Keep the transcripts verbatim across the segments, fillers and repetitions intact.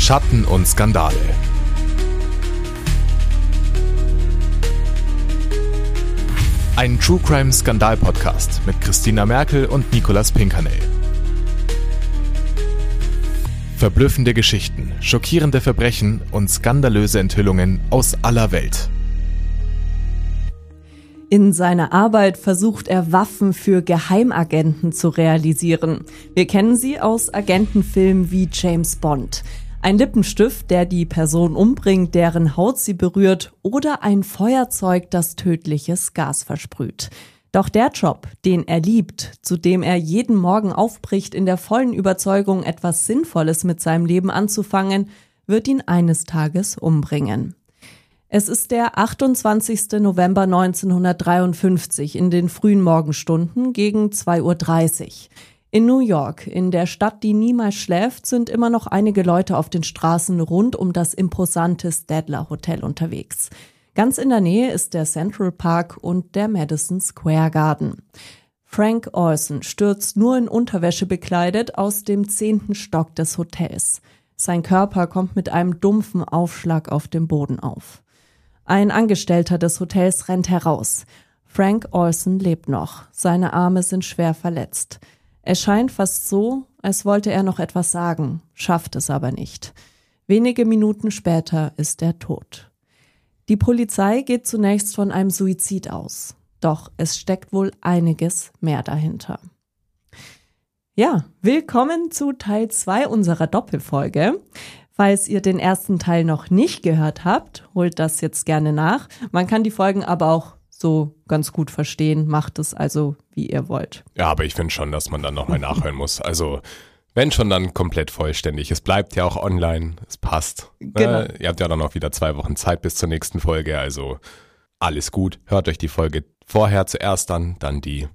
Schatten und Skandale. Ein True Crime Skandal Podcast mit Christina Merkel und Nicolas Pinkernel. Verblüffende Geschichten, schockierende Verbrechen und skandalöse Enthüllungen aus aller Welt. In seiner Arbeit versucht er, Waffen für Geheimagenten zu realisieren. Wir kennen sie aus Agentenfilmen wie James Bond. Ein Lippenstift, der die Person umbringt, deren Haut sie berührt, oder ein Feuerzeug, das tödliches Gas versprüht. Doch der Job, den er liebt, zu dem er jeden Morgen aufbricht, in der vollen Überzeugung, etwas Sinnvolles mit seinem Leben anzufangen, wird ihn eines Tages umbringen. Es ist der achtundzwanzigster November neunzehnhundertdreiundfünfzig in den frühen Morgenstunden gegen zwei Uhr dreißig. In New York, in der Stadt, die niemals schläft, sind immer noch einige Leute auf den Straßen rund um das imposante Stadler Hotel unterwegs. Ganz in der Nähe ist der Central Park und der Madison Square Garden. Frank Olson stürzt nur in Unterwäsche bekleidet aus dem zehnten Stock des Hotels. Sein Körper kommt mit einem dumpfen Aufschlag auf dem Boden auf. Ein Angestellter des Hotels rennt heraus. Frank Olson lebt noch. Seine Arme sind schwer verletzt. Es scheint fast so, als wollte er noch etwas sagen, schafft es aber nicht. Wenige Minuten später ist er tot. Die Polizei geht zunächst von einem Suizid aus. Doch es steckt wohl einiges mehr dahinter. Ja, willkommen zu Teil zwei unserer Doppelfolge. Falls ihr den ersten Teil noch nicht gehört habt, holt das jetzt gerne nach. Man kann die Folgen aber auch so ganz gut verstehen. Macht es also, wie ihr wollt. Ja, aber ich finde schon, dass man dann nochmal nachhören muss. Also, wenn schon, dann komplett vollständig. Es bleibt ja auch online, es passt. Genau. Äh, ihr habt ja dann noch wieder zwei Wochen Zeit bis zur nächsten Folge, also alles gut. Hört euch die Folge vorher zuerst an, dann die.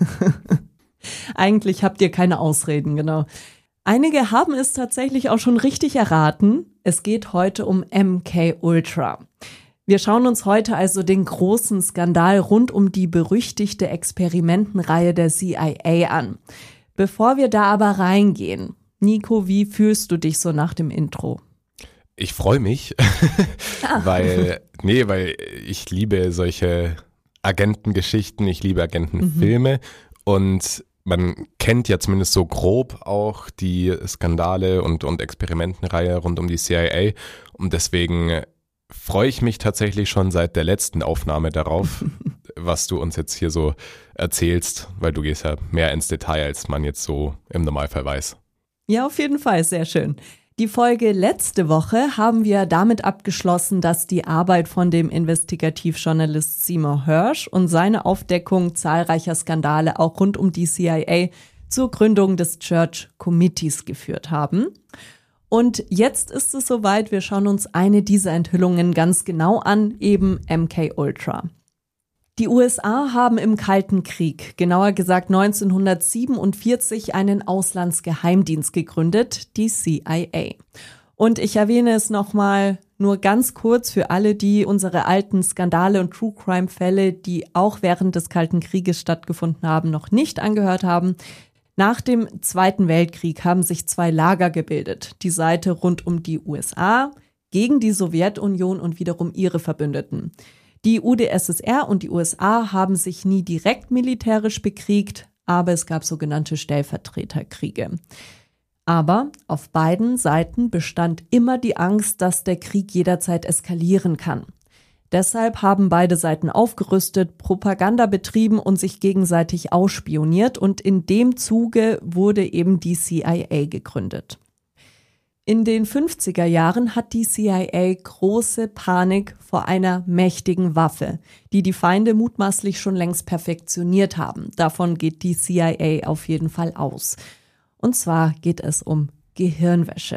Eigentlich habt ihr keine Ausreden, genau. Einige haben es tatsächlich auch schon richtig erraten. Es geht heute um M K Ultra. Wir schauen uns heute also den großen Skandal rund um die berüchtigte Experimentenreihe der C I A an. Bevor wir da aber reingehen, Nico, wie fühlst du dich so nach dem Intro? Ich freue mich, ah. weil, nee, weil ich liebe solche Agentengeschichten, ich liebe Agentenfilme mhm. und man kennt ja zumindest so grob auch die Skandale und, und Experimentenreihe rund um die C I A und deswegen freue ich mich tatsächlich schon seit der letzten Aufnahme darauf, was du uns jetzt hier so erzählst, weil du gehst ja mehr ins Detail, als man jetzt so im Normalfall weiß. Ja, auf jeden Fall, sehr schön. Die Folge letzte Woche haben wir damit abgeschlossen, dass die Arbeit von dem Investigativjournalist Seymour Hersh und seine Aufdeckung zahlreicher Skandale auch rund um die C I A zur Gründung des Church Committees geführt haben. Und jetzt ist es soweit, wir schauen uns eine dieser Enthüllungen ganz genau an, eben M K Ultra. Die U S A haben im Kalten Krieg, genauer gesagt neunzehnhundertsiebenundvierzig, einen Auslandsgeheimdienst gegründet, die C I A. Und ich erwähne es nochmal nur ganz kurz für alle, die unsere alten Skandale und True-Crime-Fälle, die auch während des Kalten Krieges stattgefunden haben, noch nicht angehört haben. Nach dem Zweiten Weltkrieg haben sich zwei Lager gebildet. Die Seite rund um die U S A gegen die Sowjetunion und wiederum ihre Verbündeten. Die U d S S R und die U S A haben sich nie direkt militärisch bekriegt, aber es gab sogenannte Stellvertreterkriege. Aber auf beiden Seiten bestand immer die Angst, dass der Krieg jederzeit eskalieren kann. Deshalb haben beide Seiten aufgerüstet, Propaganda betrieben und sich gegenseitig ausspioniert und in dem Zuge wurde eben die C I A gegründet. In den fünfziger Jahren hat die C I A große Panik vor einer mächtigen Waffe, die die Feinde mutmaßlich schon längst perfektioniert haben. Davon geht die C I A auf jeden Fall aus. Und zwar geht es um Gehirnwäsche.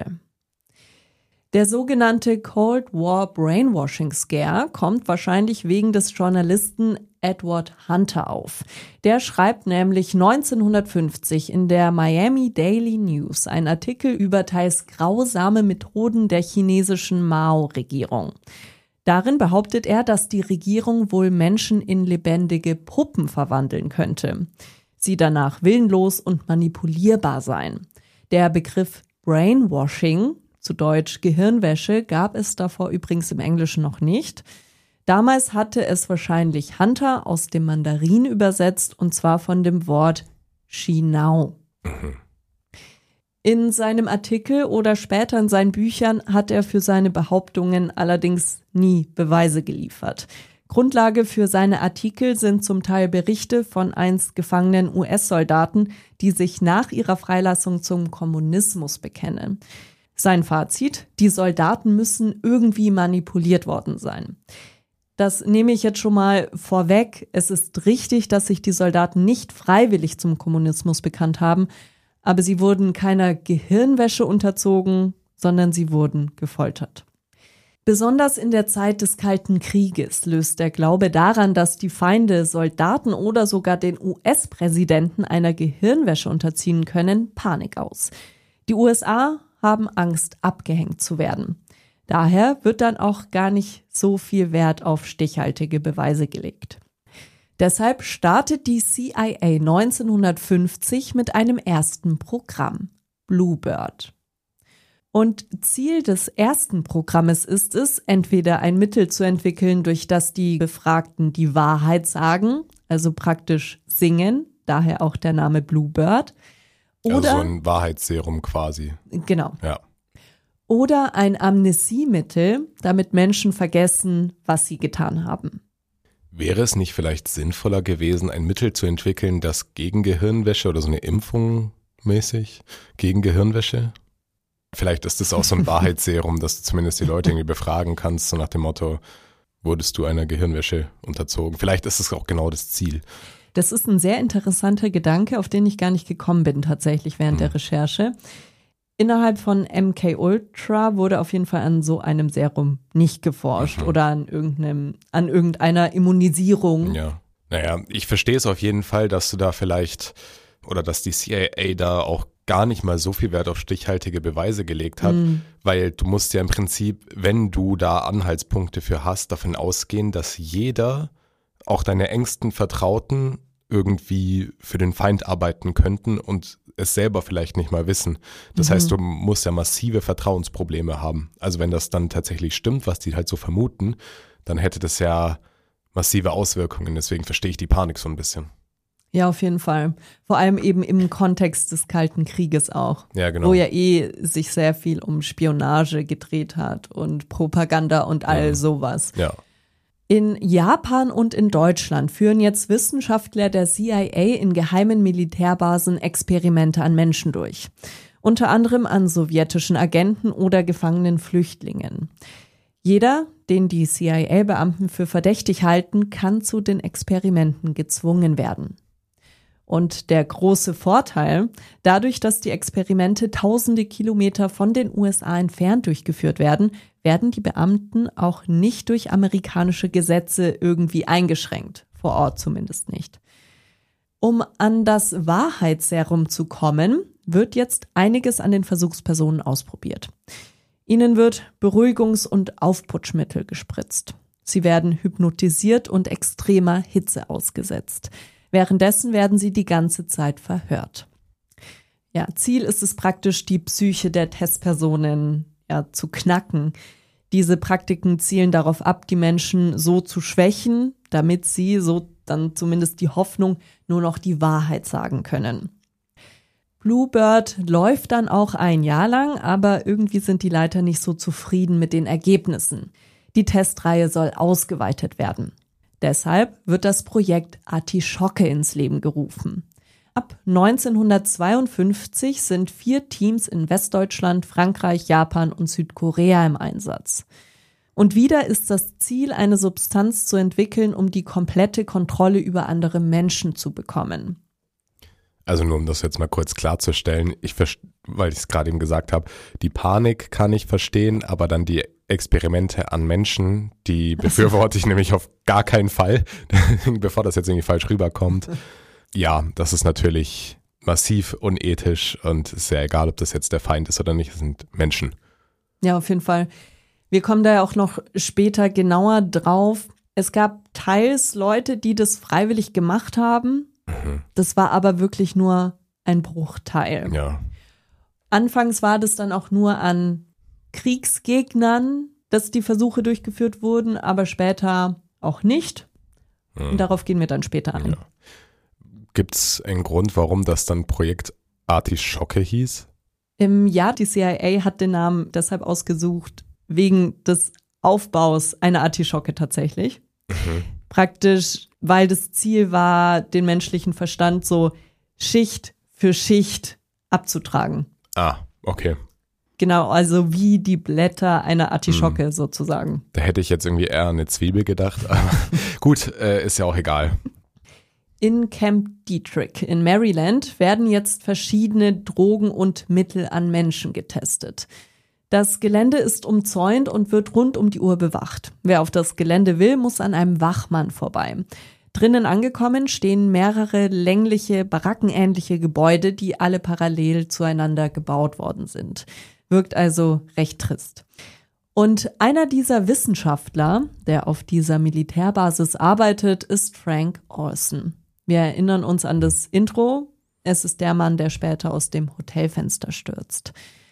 Der sogenannte Cold War Brainwashing Scare kommt wahrscheinlich wegen des Journalisten Edward Hunter auf. Der schreibt nämlich neunzehnhundertfünfzig in der Miami Daily News einen Artikel über teils grausame Methoden der chinesischen Mao-Regierung. Darin behauptet er, dass die Regierung wohl Menschen in lebendige Puppen verwandeln könnte. Sie danach willenlos und manipulierbar seien. Der Begriff Brainwashing zu Deutsch Gehirnwäsche, gab es davor übrigens im Englischen noch nicht. Damals hatte es wahrscheinlich Hunter aus dem Mandarin übersetzt, und zwar von dem Wort Shinao. Mhm. In seinem Artikel oder später in seinen Büchern hat er für seine Behauptungen allerdings nie Beweise geliefert. Grundlage für seine Artikel sind zum Teil Berichte von einst gefangenen U S-Soldaten, die sich nach ihrer Freilassung zum Kommunismus bekennen. Sein Fazit: Die Soldaten müssen irgendwie manipuliert worden sein. Das nehme ich jetzt schon mal vorweg. Es ist richtig, dass sich die Soldaten nicht freiwillig zum Kommunismus bekannt haben, aber sie wurden keiner Gehirnwäsche unterzogen, sondern sie wurden gefoltert. Besonders in der Zeit des Kalten Krieges löst der Glaube daran, dass die Feinde Soldaten oder sogar den U S-Präsidenten einer Gehirnwäsche unterziehen können, Panik aus. Die U S A haben Angst, abgehängt zu werden. Daher wird dann auch gar nicht so viel Wert auf stichhaltige Beweise gelegt. Deshalb startet die C I A neunzehnhundertfünfzig mit einem ersten Programm, Bluebird. Und Ziel des ersten Programmes ist es, entweder ein Mittel zu entwickeln, durch das die Befragten die Wahrheit sagen, also praktisch singen, daher auch der Name Bluebird. Oder also so ein Wahrheitsserum quasi. Genau. Ja. Oder ein Amnesiemittel, damit Menschen vergessen, was sie getan haben. Wäre es nicht vielleicht sinnvoller gewesen, ein Mittel zu entwickeln, das gegen Gehirnwäsche oder so eine Impfung mäßig gegen Gehirnwäsche? Vielleicht ist es auch so ein Wahrheitsserum, dass du zumindest die Leute irgendwie befragen kannst, so nach dem Motto, wurdest du einer Gehirnwäsche unterzogen? Vielleicht ist es auch genau das Ziel. Das ist ein sehr interessanter Gedanke, auf den ich gar nicht gekommen bin tatsächlich während hm. der Recherche. Innerhalb von M K Ultra wurde auf jeden Fall an so einem Serum nicht geforscht mhm. oder an irgendeinem, an irgendeiner Immunisierung. Ja, naja, ich verstehe es auf jeden Fall, dass du da vielleicht oder dass die C I A da auch gar nicht mal so viel Wert auf stichhaltige Beweise gelegt hat, mhm. weil du musst ja im Prinzip, wenn du da Anhaltspunkte für hast, davon ausgehen, dass jeder, auch deine engsten Vertrauten, irgendwie für den Feind arbeiten könnten und es selber vielleicht nicht mal wissen. Das mhm. heißt, du musst ja massive Vertrauensprobleme haben. Also wenn das dann tatsächlich stimmt, was die halt so vermuten, dann hätte das ja massive Auswirkungen. Deswegen verstehe ich die Panik so ein bisschen. Ja, auf jeden Fall. Vor allem eben im Kontext des Kalten Krieges auch. Ja, genau. Wo ja eh sich sehr viel um Spionage gedreht hat und Propaganda und all ja. sowas. Ja. In Japan und in Deutschland führen jetzt Wissenschaftler der C I A in geheimen Militärbasen Experimente an Menschen durch. Unter anderem an sowjetischen Agenten oder gefangenen Flüchtlingen. Jeder, den die C I A-Beamten für verdächtig halten, kann zu den Experimenten gezwungen werden. Und der große Vorteil, dadurch, dass die Experimente tausende Kilometer von den U S A entfernt durchgeführt werden, werden die Beamten auch nicht durch amerikanische Gesetze irgendwie eingeschränkt, vor Ort zumindest nicht. Um an das Wahrheitsserum zu kommen, wird jetzt einiges an den Versuchspersonen ausprobiert. Ihnen wird Beruhigungs- und Aufputschmittel gespritzt. Sie werden hypnotisiert und extremer Hitze ausgesetzt. Währenddessen werden sie die ganze Zeit verhört. Ja, Ziel ist es praktisch, die Psyche der Testpersonen ja, zu knacken. Diese Praktiken zielen darauf ab, die Menschen so zu schwächen, damit sie, so dann zumindest die Hoffnung, nur noch die Wahrheit sagen können. Bluebird läuft dann auch ein Jahr lang, aber irgendwie sind die Leiter nicht so zufrieden mit den Ergebnissen. Die Testreihe soll ausgeweitet werden. Deshalb wird das Projekt Artischocke ins Leben gerufen. Ab neunzehnhundertzweiundfünfzig sind vier Teams in Westdeutschland, Frankreich, Japan und Südkorea im Einsatz. Und wieder ist das Ziel, eine Substanz zu entwickeln, um die komplette Kontrolle über andere Menschen zu bekommen. Also nur um das jetzt mal kurz klarzustellen, ich weil ich es gerade eben gesagt habe, die Panik kann ich verstehen, aber dann die Experimente an Menschen, die befürworte ich nämlich auf gar keinen Fall, bevor das jetzt irgendwie falsch rüberkommt. Ja, das ist natürlich massiv unethisch und ist ja egal, ob das jetzt der Feind ist oder nicht, es sind Menschen. Ja, auf jeden Fall. Wir kommen da ja auch noch später genauer drauf. Es gab teils Leute, die das freiwillig gemacht haben. Mhm. Das war aber wirklich nur ein Bruchteil. Ja. Anfangs war das dann auch nur an Kriegsgegnern, dass die Versuche durchgeführt wurden, aber später auch nicht. Hm. Und darauf gehen wir dann später ein. Ja. Gibt es einen Grund, warum das dann Projekt Artischocke hieß? Im Jahr, die C I A hat den Namen deshalb ausgesucht, wegen des Aufbaus einer Artischocke tatsächlich. Mhm. Praktisch, weil das Ziel war, den menschlichen Verstand so Schicht für Schicht abzutragen. Ah, okay. Genau, also wie die Blätter einer Artischocke hm. sozusagen. Da hätte ich jetzt irgendwie eher an eine Zwiebel gedacht, aber gut, äh, ist ja auch egal. In Camp Detrick in Maryland werden jetzt verschiedene Drogen und Mittel an Menschen getestet. Das Gelände ist umzäunt und wird rund um die Uhr bewacht. Wer auf das Gelände will, muss an einem Wachmann vorbei. Drinnen angekommen stehen mehrere längliche, barackenähnliche Gebäude, die alle parallel zueinander gebaut worden sind. Wirkt also recht trist. Und einer dieser Wissenschaftler, der auf dieser Militärbasis arbeitet, ist Frank Olson. Wir erinnern uns an das Intro. Es ist der Mann, der später aus dem Hotelfenster stürzt.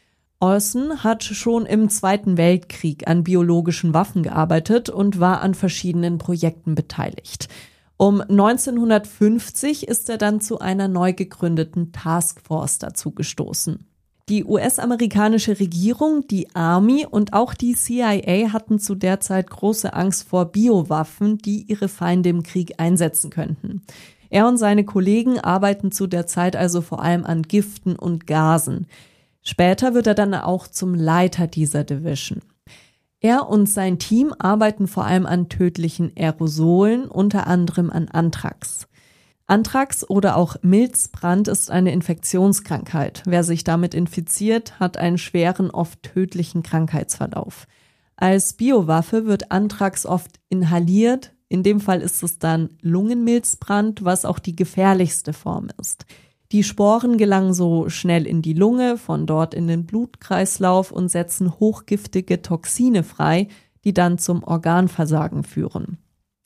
Olson hat schon im Zweiten Weltkrieg an biologischen Waffen gearbeitet und war an verschiedenen Projekten beteiligt. Um neunzehnhundertfünfzig ist er dann zu einer neu gegründeten Taskforce dazu gestoßen. Die U S-amerikanische Regierung, die Army und auch die C I A hatten zu der Zeit große Angst vor Biowaffen, die ihre Feinde im Krieg einsetzen könnten. Er und seine Kollegen arbeiten zu der Zeit also vor allem an Giften und Gasen. Später wird er dann auch zum Leiter dieser Division. Er und sein Team arbeiten vor allem an tödlichen Aerosolen, unter anderem an Anthrax. Anthrax oder auch Milzbrand ist eine Infektionskrankheit. Wer sich damit infiziert, hat einen schweren, oft tödlichen Krankheitsverlauf. Als Biowaffe wird Anthrax oft inhaliert. In dem Fall ist es dann Lungenmilzbrand, was auch die gefährlichste Form ist. Die Sporen gelangen so schnell in die Lunge, von dort in den Blutkreislauf und setzen hochgiftige Toxine frei, die dann zum Organversagen führen.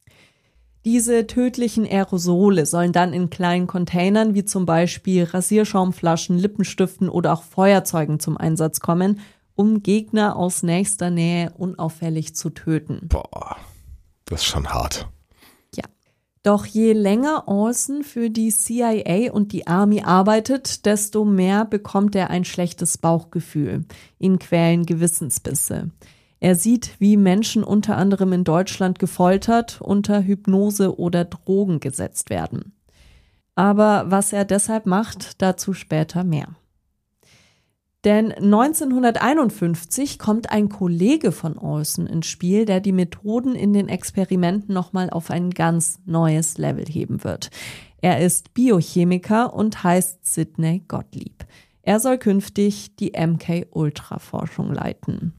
Diese tödlichen Aerosole sollen dann in kleinen Containern wie zum Beispiel Rasierschaumflaschen, Lippenstiften oder auch Feuerzeugen zum Einsatz kommen, um Gegner aus nächster Nähe unauffällig zu töten. Boah, das ist schon hart. Ja. Doch je länger Olson für die C I A und die Army arbeitet, desto mehr bekommt er ein schlechtes Bauchgefühl. Ihn quälen Gewissensbisse. Er sieht, wie Menschen unter anderem in Deutschland gefoltert, unter Hypnose oder Drogen gesetzt werden. Aber was er deshalb macht, dazu später mehr. Denn neunzehnhunderteinundfünfzig kommt ein Kollege von Olson ins Spiel, der die Methoden in den Experimenten nochmal auf ein ganz neues Level heben wird. Er ist Biochemiker und heißt Sidney Gottlieb. Er soll künftig die M K-Ultra-Forschung leiten.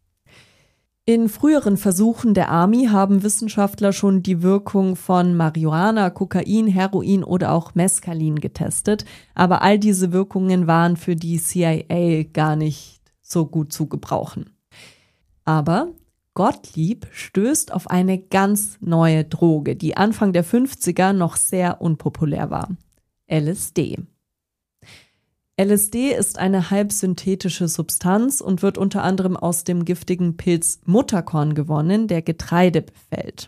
In früheren Versuchen der Army haben Wissenschaftler schon die Wirkung von Marihuana, Kokain, Heroin oder auch Mescalin getestet, aber all diese Wirkungen waren für die C I A gar nicht so gut zu gebrauchen. Aber Gottlieb stößt auf eine ganz neue Droge, die Anfang der fünfziger noch sehr unpopulär war: L S D. L S D ist eine halbsynthetische Substanz und wird unter anderem aus dem giftigen Pilz Mutterkorn gewonnen, der Getreide befällt.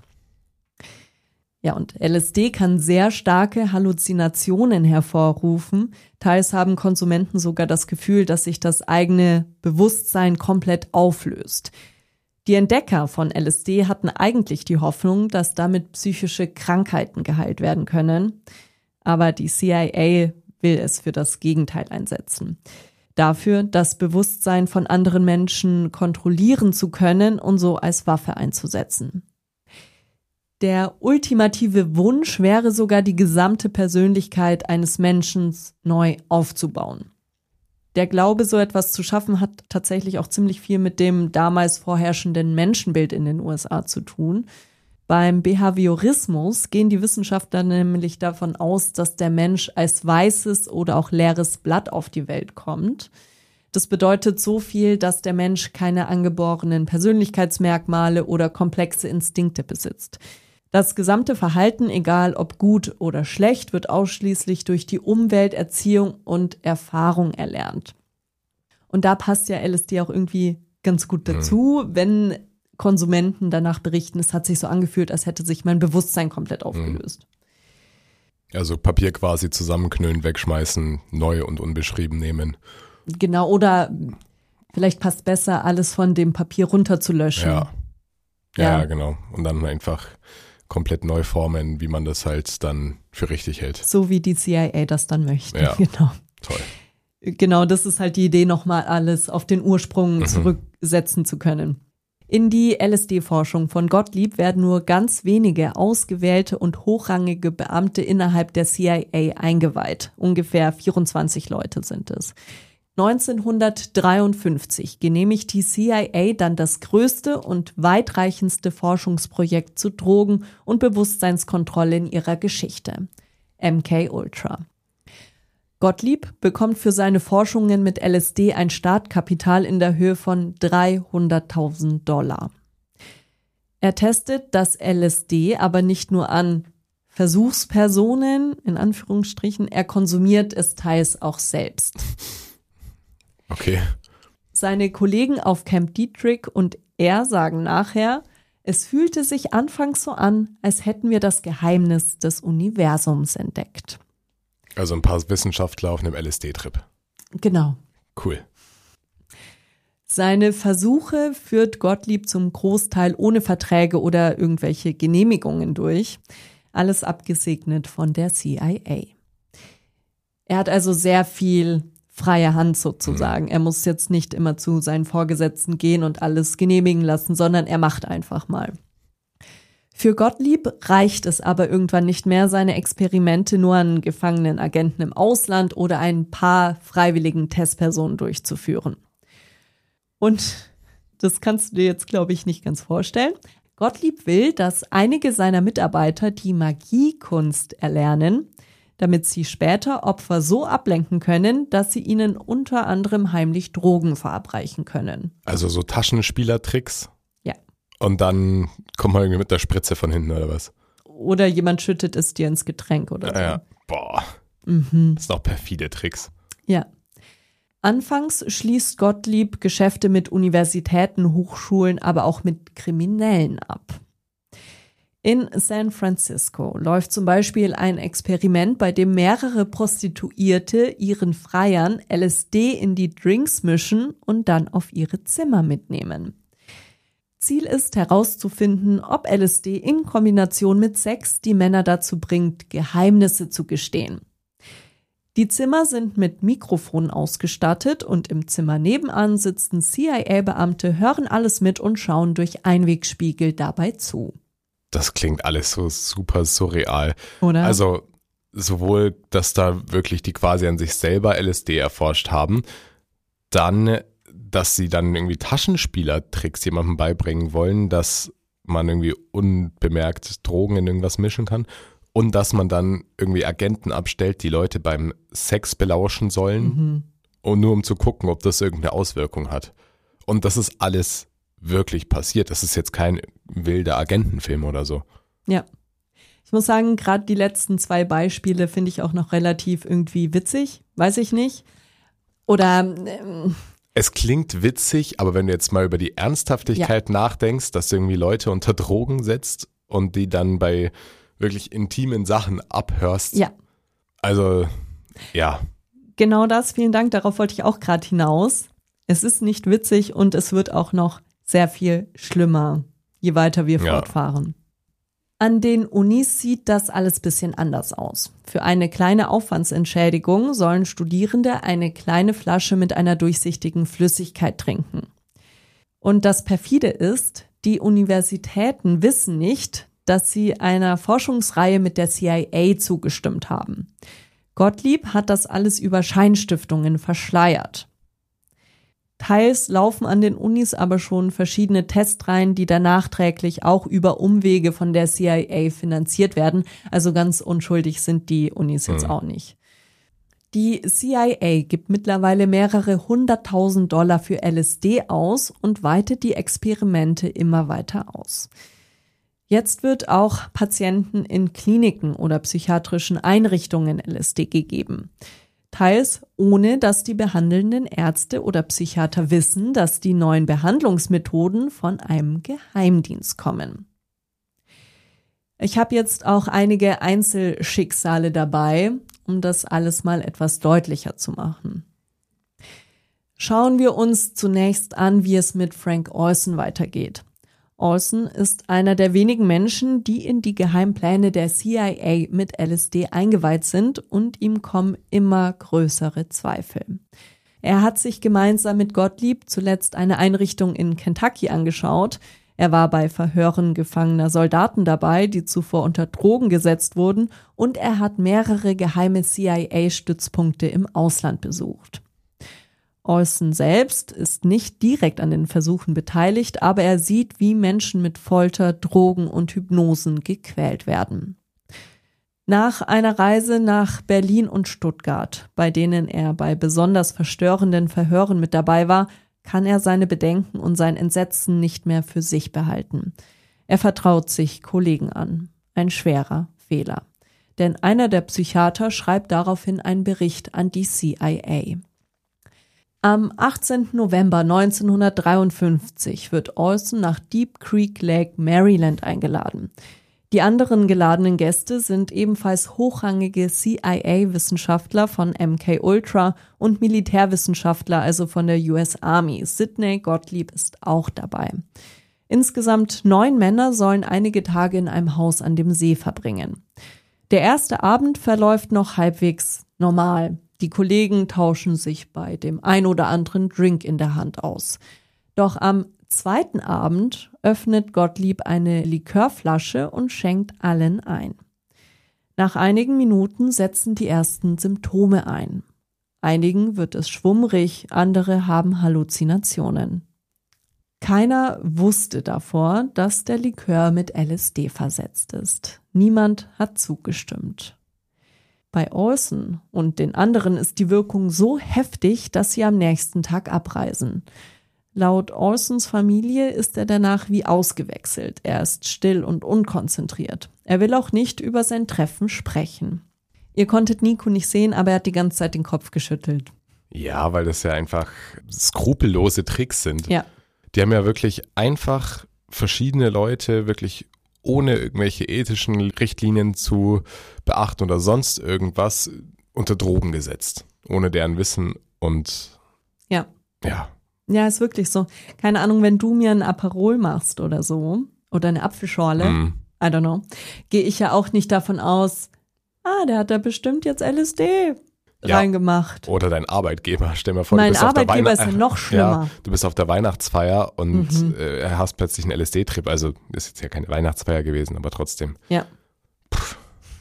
Ja, und L S D kann sehr starke Halluzinationen hervorrufen. Teils haben Konsumenten sogar das Gefühl, dass sich das eigene Bewusstsein komplett auflöst. Die Entdecker von L S D hatten eigentlich die Hoffnung, dass damit psychische Krankheiten geheilt werden können. Aber die C I A will es für das Gegenteil einsetzen. Dafür, das Bewusstsein von anderen Menschen kontrollieren zu können und so als Waffe einzusetzen. Der ultimative Wunsch wäre sogar, die gesamte Persönlichkeit eines Menschen neu aufzubauen. Der Glaube, so etwas zu schaffen, hat tatsächlich auch ziemlich viel mit dem damals vorherrschenden Menschenbild in den U S A zu tun. Beim Behaviorismus gehen die Wissenschaftler nämlich davon aus, dass der Mensch als weißes oder auch leeres Blatt auf die Welt kommt. Das bedeutet so viel, dass der Mensch keine angeborenen Persönlichkeitsmerkmale oder komplexe Instinkte besitzt. Das gesamte Verhalten, egal ob gut oder schlecht, wird ausschließlich durch die Umwelt, Erziehung und Erfahrung erlernt. Und da passt ja L S D auch irgendwie ganz gut dazu, mhm. wenn Konsumenten danach berichten, es hat sich so angefühlt, als hätte sich mein Bewusstsein komplett aufgelöst. Also Papier quasi zusammenknüllen, wegschmeißen, neu und unbeschrieben nehmen. Genau, oder vielleicht passt besser, alles von dem Papier runterzulöschen. Ja. Ja, ja, genau. Und dann einfach komplett neu formen, wie man das halt dann für richtig hält. So wie die C I A das dann möchte. Ja, genau. Toll. Genau, das ist halt die Idee, nochmal alles auf den Ursprung mhm. zurücksetzen zu können. In die L S D-Forschung von Gottlieb werden nur ganz wenige ausgewählte und hochrangige Beamte innerhalb der C I A eingeweiht. Ungefähr vierundzwanzig Leute sind es. neunzehnhundertdreiundfünfzig genehmigt die C I A dann das größte und weitreichendste Forschungsprojekt zu Drogen- und Bewusstseinskontrolle in ihrer Geschichte, M K Ultra. Gottlieb bekommt für seine Forschungen mit L S D ein Startkapital in der Höhe von dreihunderttausend Dollar. Er testet das L S D aber nicht nur an Versuchspersonen, in Anführungsstrichen, er konsumiert es teils auch selbst. Okay. Seine Kollegen auf Camp Detrick und er sagen nachher, es fühlte sich anfangs so an, als hätten wir das Geheimnis des Universums entdeckt. Also ein paar Wissenschaftler auf einem L S D-Trip. Genau. Cool. Seine Versuche führt Gottlieb zum Großteil ohne Verträge oder irgendwelche Genehmigungen durch. Alles abgesegnet von der C I A. Er hat also sehr viel freie Hand sozusagen. Mhm. Er muss jetzt nicht immer zu seinen Vorgesetzten gehen und alles genehmigen lassen, sondern er macht einfach mal. Für Gottlieb reicht es aber irgendwann nicht mehr, seine Experimente nur an gefangenen Agenten im Ausland oder ein paar freiwilligen Testpersonen durchzuführen. Und das kannst du dir jetzt, glaube ich, nicht ganz vorstellen. Gottlieb will, dass einige seiner Mitarbeiter die Magiekunst erlernen, damit sie später Opfer so ablenken können, dass sie ihnen unter anderem heimlich Drogen verabreichen können. Also so Taschenspielertricks? Ja. Und dann kommt man irgendwie mit der Spritze von hinten oder was? Oder jemand schüttet es dir ins Getränk oder so. Ja, boah. Mhm. Das sind auch perfide Tricks. Ja. Anfangs schließt Gottlieb Geschäfte mit Universitäten, Hochschulen, aber auch mit Kriminellen ab. In San Francisco läuft zum Beispiel ein Experiment, bei dem mehrere Prostituierte ihren Freiern L S D in die Drinks mischen und dann auf ihre Zimmer mitnehmen. Ziel ist herauszufinden, ob L S D in Kombination mit Sex die Männer dazu bringt, Geheimnisse zu gestehen. Die Zimmer sind mit Mikrofonen ausgestattet und im Zimmer nebenan sitzen C I A-Beamte, hören alles mit und schauen durch Einwegspiegel dabei zu. Das klingt alles so super surreal. Oder? Also sowohl, dass da wirklich die quasi an sich selber L S D erforscht haben, dann, dass sie dann irgendwie Taschenspielertricks jemandem beibringen wollen, dass man irgendwie unbemerkt Drogen in irgendwas mischen kann und dass man dann irgendwie Agenten abstellt, die Leute beim Sex belauschen sollen, mhm. und nur um zu gucken, ob das irgendeine Auswirkung hat. Und das ist alles wirklich passiert. Das ist jetzt kein wilder Agentenfilm oder so. Ja. Ich muss sagen, gerade die letzten zwei Beispiele finde ich auch noch relativ irgendwie witzig. Weiß ich nicht. Oder ähm, es klingt witzig, aber wenn du jetzt mal über die Ernsthaftigkeit ja. nachdenkst, dass du irgendwie Leute unter Drogen setzt und die dann bei wirklich intimen Sachen abhörst. Ja. Also, ja. Genau das, vielen Dank. Darauf wollte ich auch gerade hinaus. Es ist nicht witzig und es wird auch noch sehr viel schlimmer, je weiter wir ja. fortfahren. An den Unis sieht das alles ein bisschen anders aus. Für eine kleine Aufwandsentschädigung sollen Studierende eine kleine Flasche mit einer durchsichtigen Flüssigkeit trinken. Und das perfide ist, die Universitäten wissen nicht, dass sie einer Forschungsreihe mit der C I A zugestimmt haben. Gottlieb hat das alles über Scheinstiftungen verschleiert. Teils laufen an den Unis aber schon verschiedene Testreihen, die dann nachträglich auch über Umwege von der C I A finanziert werden. Also ganz unschuldig sind die Unis jetzt mhm. auch nicht. Die C I A gibt mittlerweile mehrere hunderttausend Dollar für L S D aus und weitet die Experimente immer weiter aus. Jetzt wird auch Patienten in Kliniken oder psychiatrischen Einrichtungen L S D gegeben. teils ohne dass die behandelnden Ärzte oder Psychiater wissen, dass die neuen Behandlungsmethoden von einem Geheimdienst kommen. Ich habe jetzt auch einige Einzelschicksale dabei, um das alles mal etwas deutlicher zu machen. Schauen wir uns zunächst an, wie es mit Frank Olson weitergeht. Olson ist einer der wenigen Menschen, die in die Geheimpläne der C I A mit L S D eingeweiht sind, und ihm kommen immer größere Zweifel. Er hat sich gemeinsam mit Gottlieb zuletzt eine Einrichtung in Kentucky angeschaut. Er war bei Verhören gefangener Soldaten dabei, die zuvor unter Drogen gesetzt wurden, und er hat mehrere geheime C I A-Stützpunkte im Ausland besucht. Olson selbst ist nicht direkt an den Versuchen beteiligt, aber er sieht, wie Menschen mit Folter, Drogen und Hypnosen gequält werden. Nach einer Reise nach Berlin und Stuttgart, bei denen er bei besonders verstörenden Verhören mit dabei war, kann er seine Bedenken und sein Entsetzen nicht mehr für sich behalten. Er vertraut sich Kollegen an. Ein schwerer Fehler. Denn einer der Psychiater schreibt daraufhin einen Bericht an die C I A. Am achtzehnten November neunzehnhundertdreiundfünfzig wird Olson nach Deep Creek Lake, Maryland eingeladen. Die anderen geladenen Gäste sind ebenfalls hochrangige C I A-Wissenschaftler von M K Ultra und Militärwissenschaftler, also von der U S Army. Sidney Gottlieb ist auch dabei. Insgesamt neun Männer sollen einige Tage in einem Haus an dem See verbringen. Der erste Abend verläuft noch halbwegs normal. Die Kollegen tauschen sich bei dem ein oder anderen Drink in der Hand aus. Doch am zweiten Abend öffnet Gottlieb eine Likörflasche und schenkt allen ein. Nach einigen Minuten setzen die ersten Symptome ein. Einigen wird es schwummrig, andere haben Halluzinationen. Keiner wusste davor, dass der Likör mit L S D versetzt ist. Niemand hat zugestimmt. Bei Olson und den anderen ist die Wirkung so heftig, dass sie am nächsten Tag abreisen. Laut Olsons Familie ist er danach wie ausgewechselt. Er ist still und unkonzentriert. Er will auch nicht über sein Treffen sprechen. Ihr konntet Nico nicht sehen, aber er hat die ganze Zeit den Kopf geschüttelt. Ja, weil das ja einfach skrupellose Tricks sind. Ja. Die haben ja wirklich einfach verschiedene Leute wirklich ohne irgendwelche ethischen Richtlinien zu beachten oder sonst irgendwas unter Drogen gesetzt. Ohne deren Wissen und ja. Ja. Ja, ist wirklich so. Keine Ahnung, wenn du mir ein Aperol machst oder so oder eine Apfelschorle, mm. I don't know, gehe ich ja auch nicht davon aus, ah, der hat da bestimmt jetzt L S D ja. reingemacht. Oder dein Arbeitgeber. Stell mir vor, mein du bist Arbeitgeber auf der Weihnacht- ist ja noch schlimmer. Ja, du bist auf der Weihnachtsfeier und Mhm. äh, hast plötzlich einen L S D-Trip. Also ist jetzt ja keine Weihnachtsfeier gewesen, aber trotzdem. Ja. Puh.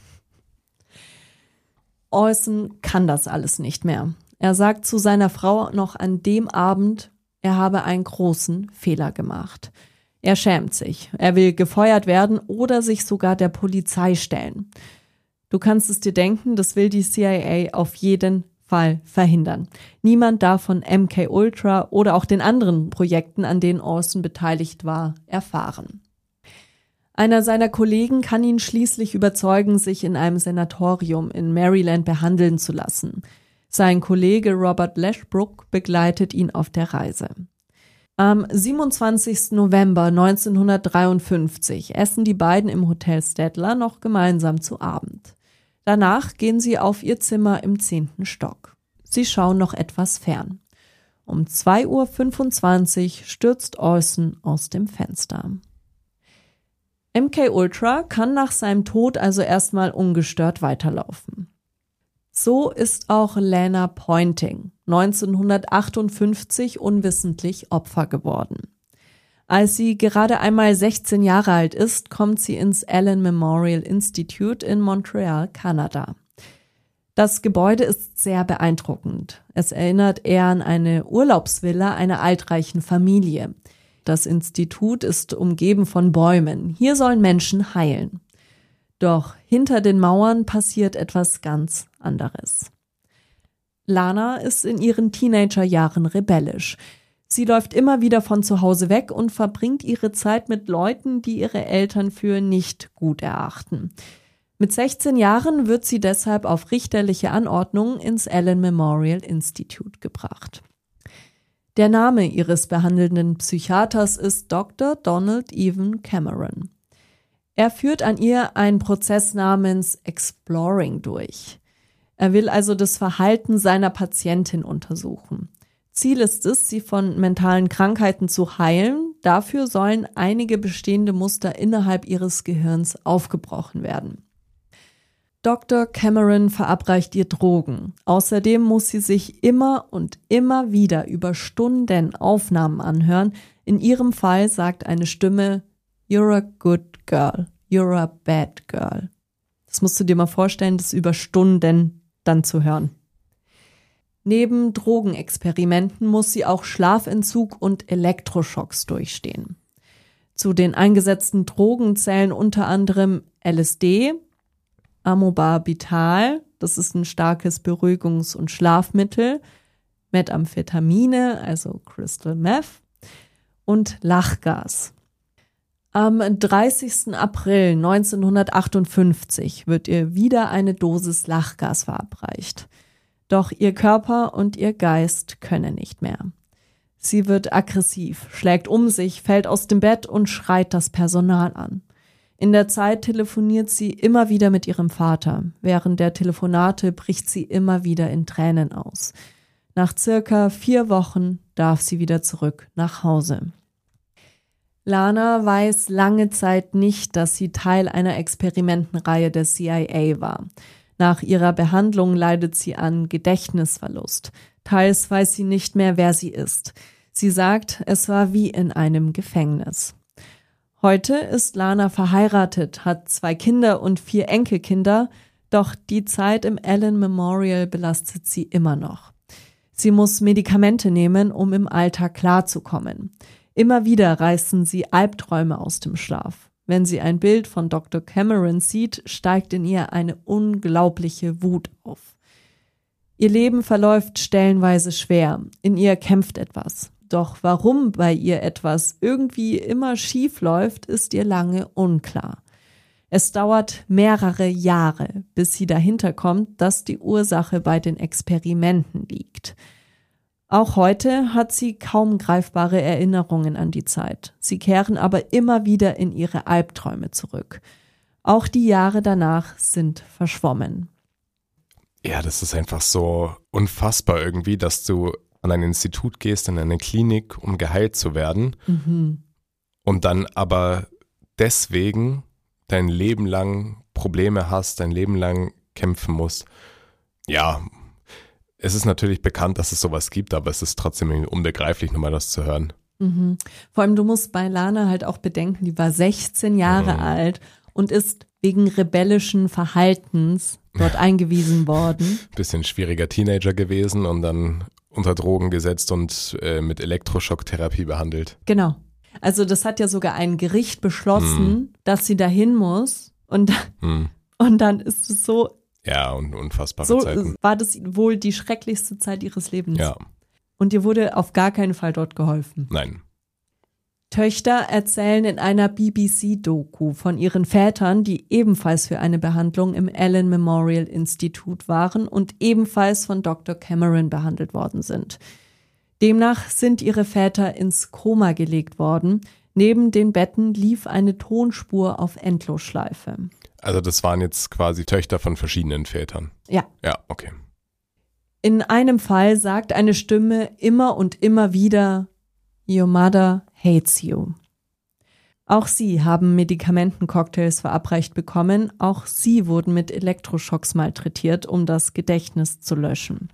Olson kann das alles nicht mehr. Er sagt zu seiner Frau noch an dem Abend, er habe einen großen Fehler gemacht. Er schämt sich. Er will gefeuert werden oder sich sogar der Polizei stellen. Du kannst es dir denken, das will die C I A auf jeden Fall verhindern. Niemand darf von M K Ultra oder auch den anderen Projekten, an denen Olson beteiligt war, erfahren. Einer seiner Kollegen kann ihn schließlich überzeugen, sich in einem Sanatorium in Maryland behandeln zu lassen. Sein Kollege Robert Lashbrook begleitet ihn auf der Reise. Am siebenundzwanzigsten November neunzehnhundertdreiundfünfzig essen die beiden im Hotel Stadler noch gemeinsam zu Abend. Danach gehen sie auf ihr Zimmer im zehnten Stock. Sie schauen noch etwas fern. Um zwei Uhr fünfundzwanzig stürzt Olson aus dem Fenster. M K Ultra kann nach seinem Tod also erstmal ungestört weiterlaufen. So ist auch Lana Pointing neunzehnhundertachtundfünfzig unwissentlich Opfer geworden. Als sie gerade einmal sechzehn Jahre alt ist, kommt sie ins Allen Memorial Institute in Montreal, Kanada. Das Gebäude ist sehr beeindruckend. Es erinnert eher an eine Urlaubsvilla einer altreichen Familie. Das Institut ist umgeben von Bäumen. Hier sollen Menschen heilen. Doch hinter den Mauern passiert etwas ganz anderes. Lana ist in ihren Teenagerjahren rebellisch. Sie läuft immer wieder von zu Hause weg und verbringt ihre Zeit mit Leuten, die ihre Eltern für nicht gut erachten. Mit sechzehn Jahren wird sie deshalb auf richterliche Anordnung ins Allen Memorial Institute gebracht. Der Name ihres behandelnden Psychiaters ist Doktor Donald Evan Cameron. Er führt an ihr einen Prozess namens Exploring durch. Er will also das Verhalten seiner Patientin untersuchen. Ziel ist es, sie von mentalen Krankheiten zu heilen. Dafür sollen einige bestehende Muster innerhalb ihres Gehirns aufgebrochen werden. Doktor Cameron verabreicht ihr Drogen. Außerdem muss sie sich immer und immer wieder über Stunden Aufnahmen anhören. In ihrem Fall sagt eine Stimme, "You're a good girl, you're a bad girl." Das musst du dir mal vorstellen, das über Stunden dann zu hören. Neben Drogenexperimenten muss sie auch Schlafentzug und Elektroschocks durchstehen. Zu den eingesetzten Drogen zählen unter anderem L S D, Amobarbital, das ist ein starkes Beruhigungs- und Schlafmittel, Methamphetamine, also Crystal Meth, und Lachgas. Am dreißigsten April neunzehnhundertachtundfünfzig wird ihr wieder eine Dosis Lachgas verabreicht. Doch ihr Körper und ihr Geist können nicht mehr. Sie wird aggressiv, schlägt um sich, fällt aus dem Bett und schreit das Personal an. In der Zeit telefoniert sie immer wieder mit ihrem Vater. Während der Telefonate bricht sie immer wieder in Tränen aus. Nach circa vier Wochen darf sie wieder zurück nach Hause. Lana weiß lange Zeit nicht, dass sie Teil einer Experimentenreihe der C I A war. Nach ihrer Behandlung leidet sie an Gedächtnisverlust. Teils weiß sie nicht mehr, wer sie ist. Sie sagt, es war wie in einem Gefängnis. Heute ist Lana verheiratet, hat zwei Kinder und vier Enkelkinder, doch die Zeit im Allen Memorial belastet sie immer noch. Sie muss Medikamente nehmen, um im Alltag klarzukommen. Immer wieder reißen sie Albträume aus dem Schlaf. Wenn sie ein Bild von Doktor Cameron sieht, steigt in ihr eine unglaubliche Wut auf. Ihr Leben verläuft stellenweise schwer, in ihr kämpft etwas. Doch warum bei ihr etwas irgendwie immer schief läuft, ist ihr lange unklar. Es dauert mehrere Jahre, bis sie dahinter kommt, dass die Ursache bei den Experimenten liegt. Auch heute hat sie kaum greifbare Erinnerungen an die Zeit. Sie kehren aber immer wieder in ihre Albträume zurück. Auch die Jahre danach sind verschwommen. Ja, das ist einfach so unfassbar irgendwie, dass du an ein Institut gehst, in eine Klinik, um geheilt zu werden, mhm. und dann aber deswegen dein Leben lang Probleme hast, dein Leben lang kämpfen musst. Ja, es ist natürlich bekannt, dass es sowas gibt, aber es ist trotzdem irgendwie unbegreiflich, nochmal das zu hören. Mhm. Vor allem, du musst bei Lana halt auch bedenken, die war sechzehn Jahre mhm. alt und ist wegen rebellischen Verhaltens dort eingewiesen worden. Bisschen schwieriger Teenager gewesen und dann unter Drogen gesetzt und äh, mit Elektroschocktherapie behandelt. Genau. Also das hat ja sogar ein Gericht beschlossen, hm. dass sie dahin muss und, hm. und dann ist es so. Ja, und unfassbare so Zeiten. War das wohl die schrecklichste Zeit ihres Lebens. Ja. Und ihr wurde auf gar keinen Fall dort geholfen. Nein. Töchter erzählen in einer B B C-Doku von ihren Vätern, die ebenfalls für eine Behandlung im Allen Memorial Institute waren und ebenfalls von Doktor Cameron behandelt worden sind. Demnach sind ihre Väter ins Koma gelegt worden. Neben den Betten lief eine Tonspur auf Endlosschleife. Also das waren jetzt quasi Töchter von verschiedenen Vätern? Ja. Ja, okay. In einem Fall sagt eine Stimme immer und immer wieder, "Your mother hates you." Auch sie haben Medikamentencocktails verabreicht bekommen. Auch sie wurden mit Elektroschocks malträtiert, um das Gedächtnis zu löschen.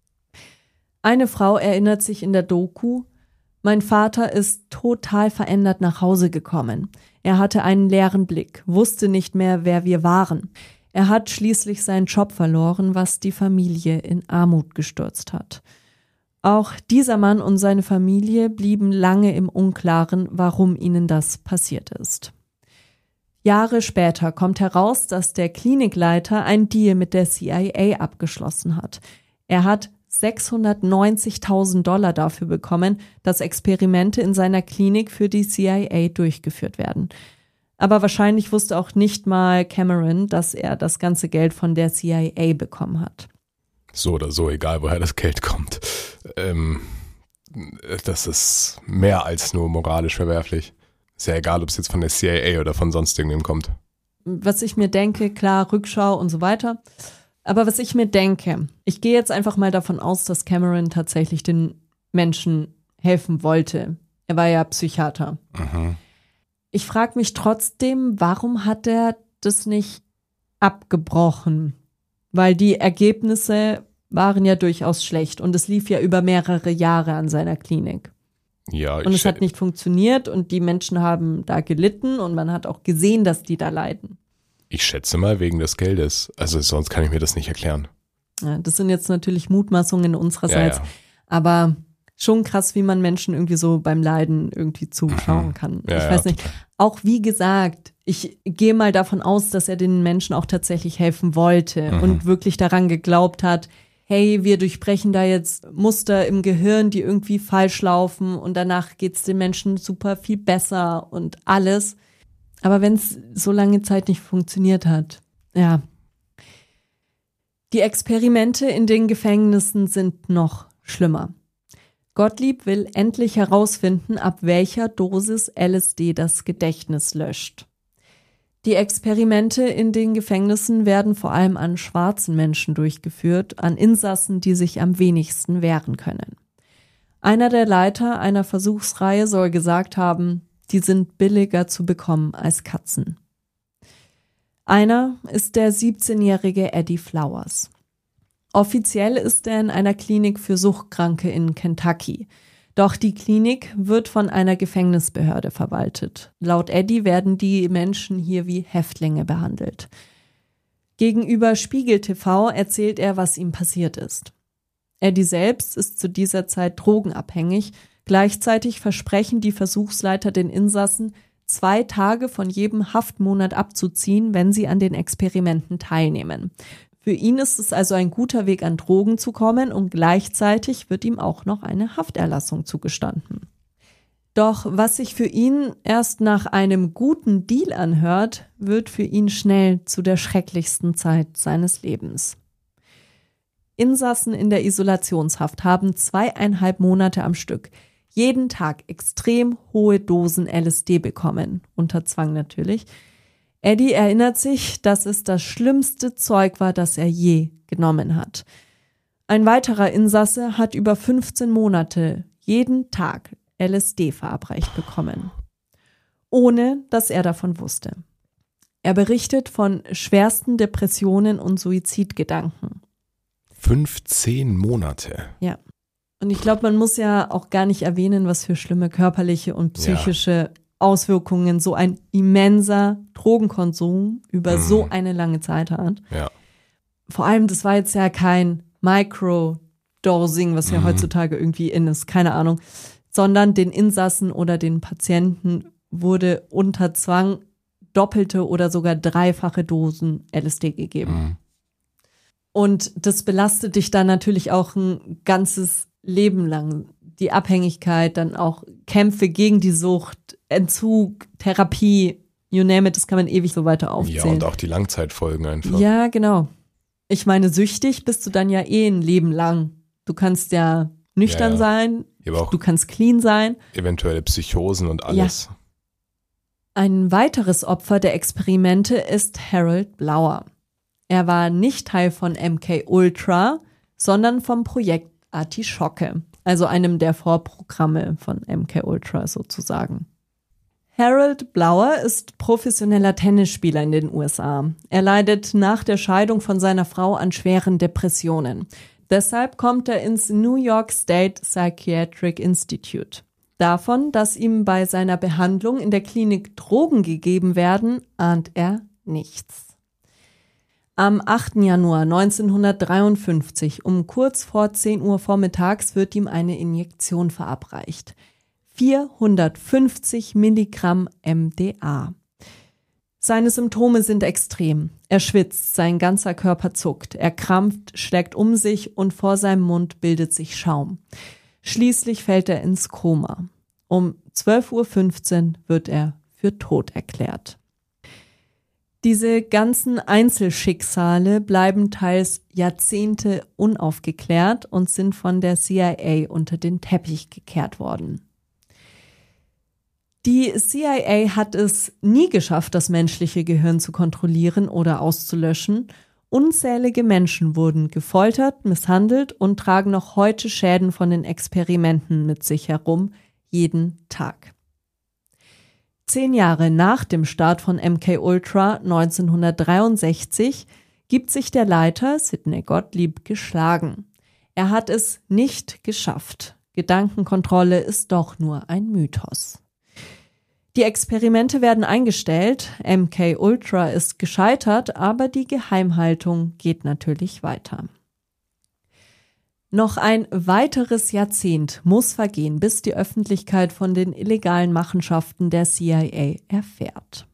Eine Frau erinnert sich in der Doku, mein Vater ist total verändert nach Hause gekommen. Er hatte einen leeren Blick, wusste nicht mehr, wer wir waren. Er hat schließlich seinen Job verloren, was die Familie in Armut gestürzt hat. Auch dieser Mann und seine Familie blieben lange im Unklaren, warum ihnen das passiert ist. Jahre später kommt heraus, dass der Klinikleiter einen Deal mit der C I A abgeschlossen hat. Er hat sechshundertneunzigtausend Dollar dafür bekommen, dass Experimente in seiner Klinik für die C I A durchgeführt werden. Aber wahrscheinlich wusste auch nicht mal Cameron, dass er das ganze Geld von der C I A bekommen hat. So oder so, egal woher das Geld kommt. Ähm, das ist mehr als nur moralisch verwerflich. Ist ja egal, ob es jetzt von der C I A oder von sonst irgendwem kommt. Was ich mir denke, klar, Rückschau und so weiter. Aber was ich mir denke, ich gehe jetzt einfach mal davon aus, dass Cameron tatsächlich den Menschen helfen wollte. Er war ja Psychiater. Mhm. Ich frage mich trotzdem, warum hat er das nicht abgebrochen? Weil die Ergebnisse waren ja durchaus schlecht und es lief ja über mehrere Jahre an seiner Klinik. Ja, und es hat nicht funktioniert und die Menschen haben da gelitten und man hat auch gesehen, dass die da leiden. Ich schätze mal wegen des Geldes. Also sonst kann ich mir das nicht erklären. Ja, das sind jetzt natürlich Mutmaßungen unsererseits, Ja, ja. aber schon krass, wie man Menschen irgendwie so beim Leiden irgendwie zuschauen kann. Ja, ich ja, weiß nicht. total. Auch wie gesagt, ich gehe mal davon aus, dass er den Menschen auch tatsächlich helfen wollte Mhm. und wirklich daran geglaubt hat, hey, wir durchbrechen da jetzt Muster im Gehirn, die irgendwie falsch laufen und danach geht's den Menschen super viel besser und alles. Aber wenn es so lange Zeit nicht funktioniert hat, ja. Die Experimente in den Gefängnissen sind noch schlimmer. Gottlieb will endlich herausfinden, ab welcher Dosis L S D das Gedächtnis löscht. Die Experimente in den Gefängnissen werden vor allem an schwarzen Menschen durchgeführt, an Insassen, die sich am wenigsten wehren können. Einer der Leiter einer Versuchsreihe soll gesagt haben, die sind billiger zu bekommen als Katzen. Einer ist der siebzehnjährige Eddie Flowers. Offiziell ist er in einer Klinik für Suchtkranke in Kentucky. Doch die Klinik wird von einer Gefängnisbehörde verwaltet. Laut Eddie werden die Menschen hier wie Häftlinge behandelt. Gegenüber Spiegel T V erzählt er, was ihm passiert ist. Eddie selbst ist zu dieser Zeit drogenabhängig. Gleichzeitig versprechen die Versuchsleiter den Insassen, zwei Tage von jedem Haftmonat abzuziehen, wenn sie an den Experimenten teilnehmen. Für ihn ist es also ein guter Weg, an Drogen zu kommen und gleichzeitig wird ihm auch noch eine Hafterlassung zugestanden. Doch was sich für ihn erst nach einem guten Deal anhört, wird für ihn schnell zu der schrecklichsten Zeit seines Lebens. Insassen in der Isolationshaft haben zweieinhalb Monate am Stück jeden Tag extrem hohe Dosen L S D bekommen, unter Zwang natürlich. Eddie erinnert sich, dass es das schlimmste Zeug war, das er je genommen hat. Ein weiterer Insasse hat über fünfzehn Monate jeden Tag L S D verabreicht bekommen, ohne dass er davon wusste. Er berichtet von schwersten Depressionen und Suizidgedanken. fünfzehn Monate. Ja. Und ich glaube, man muss ja auch gar nicht erwähnen, was für schlimme körperliche und psychische ja. Auswirkungen so ein immenser Drogenkonsum über mhm. so eine lange Zeit hat. Ja. Vor allem, das war jetzt ja kein Microdosing, was ja mhm. heutzutage irgendwie in ist, keine Ahnung, sondern den Insassen oder den Patienten wurde unter Zwang doppelte oder sogar dreifache Dosen L S D gegeben. Mhm. Und das belastet dich dann natürlich auch ein ganzes Leben lang. Die Abhängigkeit, dann auch Kämpfe gegen die Sucht, Entzug, Therapie, you name it, das kann man ewig so weiter aufzählen. Ja, und auch die Langzeitfolgen einfach. Ja, genau. Ich meine, süchtig bist du dann ja eh ein Leben lang. Du kannst ja nüchtern ja, ja. sein, aber auch du kannst clean sein. Eventuelle Psychosen und alles. Ja. Ein weiteres Opfer der Experimente ist Harold Blauer. Er war nicht Teil von M K Ultra, sondern vom Projekt Artischocke, also einem der Vorprogramme von M K Ultra sozusagen. Harold Blauer ist professioneller Tennisspieler in den U S A. Er leidet nach der Scheidung von seiner Frau an schweren Depressionen. Deshalb kommt er ins New York State Psychiatric Institute. Davon, dass ihm bei seiner Behandlung in der Klinik Drogen gegeben werden, ahnt er nichts. Am achten Januar neunzehnhundertdreiundfünfzig um kurz vor zehn Uhr vormittags wird ihm eine Injektion verabreicht. vierhundertfünfzig Milligramm M D A. Seine Symptome sind extrem. Er schwitzt, sein ganzer Körper zuckt, er krampft, schlägt um sich und vor seinem Mund bildet sich Schaum. Schließlich fällt er ins Koma. Um zwölf Uhr fünfzehn wird er für tot erklärt. Diese ganzen Einzelschicksale bleiben teils Jahrzehnte unaufgeklärt und sind von der C I A unter den Teppich gekehrt worden. Die C I A hat es nie geschafft, das menschliche Gehirn zu kontrollieren oder auszulöschen. Unzählige Menschen wurden gefoltert, misshandelt und tragen noch heute Schäden von den Experimenten mit sich herum, jeden Tag. Zehn Jahre nach dem Start von M K Ultra neunzehnhundertdreiundsechzig gibt sich der Leiter, Sidney Gottlieb, geschlagen. Er hat es nicht geschafft. Gedankenkontrolle ist doch nur ein Mythos. Die Experimente werden eingestellt, M K Ultra ist gescheitert, aber die Geheimhaltung geht natürlich weiter. Noch ein weiteres Jahrzehnt muss vergehen, bis die Öffentlichkeit von den illegalen Machenschaften der C I A erfährt.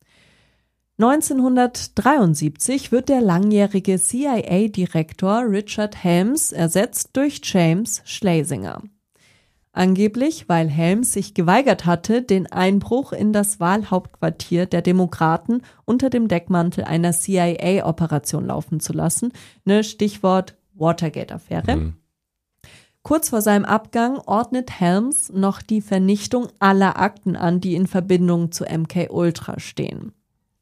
neunzehnhundertdreiundsiebzig wird der langjährige C I A-Direktor Richard Helms ersetzt durch James Schlesinger. Angeblich, weil Helms sich geweigert hatte, den Einbruch in das Wahlhauptquartier der Demokraten unter dem Deckmantel einer C I A-Operation laufen zu lassen, ne, Stichwort Watergate-Affäre. Mhm. Kurz vor seinem Abgang ordnet Helms noch die Vernichtung aller Akten an, die in Verbindung zu M K Ultra stehen.